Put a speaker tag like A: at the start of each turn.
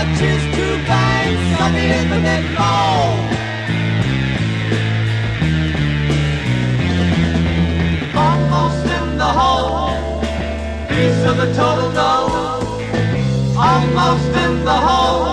A: choose to find some infinite flow. Almost in the hole, piece of the total dough. Almost in the hole.